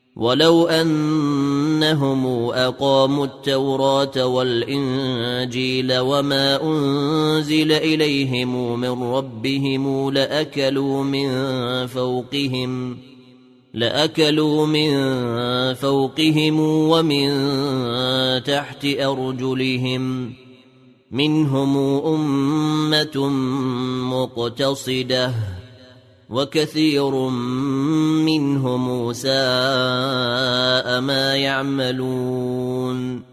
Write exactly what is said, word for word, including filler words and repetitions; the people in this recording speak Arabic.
ولو أنهم أقاموا التوراة والإنجيل وما أنزل إليهم من ربهم لأكلوا من فوقهم لأكلوا من فوقهم ومن تحت أرجلهم منهم أمة مقتصدة وكثير منهم ساء ما يعملون.